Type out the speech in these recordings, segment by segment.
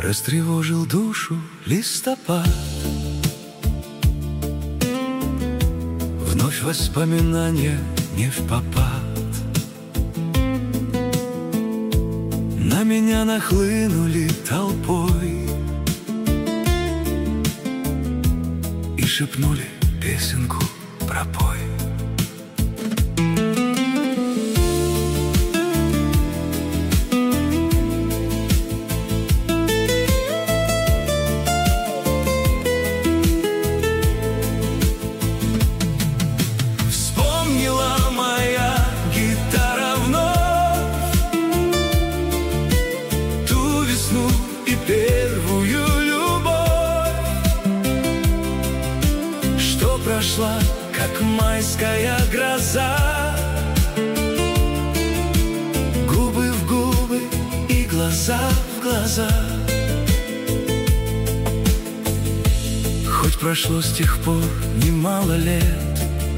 Растревожил душу листопад. Вновь воспоминания не впопад. На меня нахлынули толпой и шепнули песенку пропой. Вспомнила моя гитара вновь ту весну и первую любовь, что прошла, как майская гроза. Губы в губы и глаза в глаза. Хоть прошло с тех пор немало лет,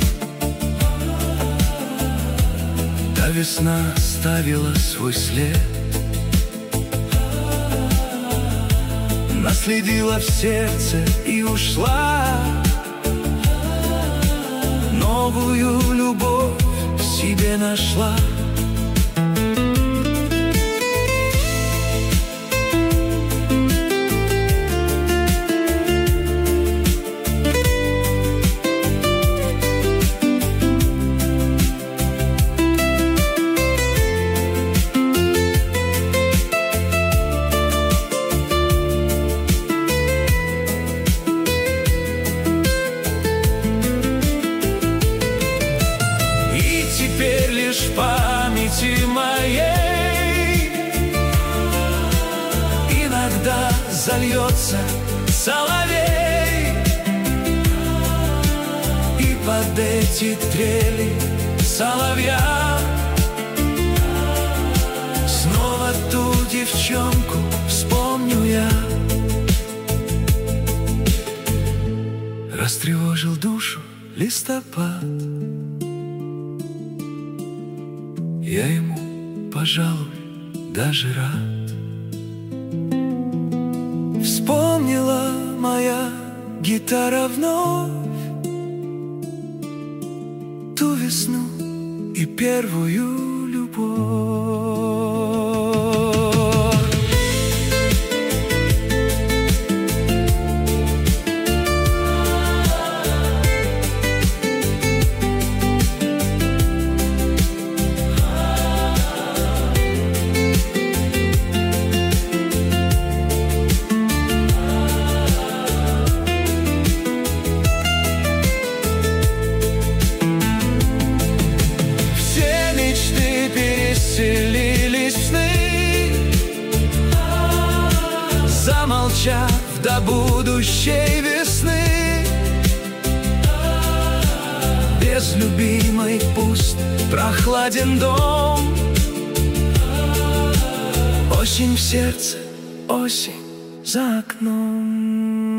та весна оставила свой след. Наследила в сердце и ушла. Новую любовь себе нашла. Теперь лишь в памяти моей иногда зальется соловей, и под эти трели соловья снова ту девчонку вспомню я. Растревожил душу листопад. Я ему, пожалуй, даже рад. Вспомнила моя гитара вновь ту весну и первую любовь. Селились в сны, замолчав до будущей весны. Без любимой пуст, прохладен дом. Осень в сердце, осень за окном.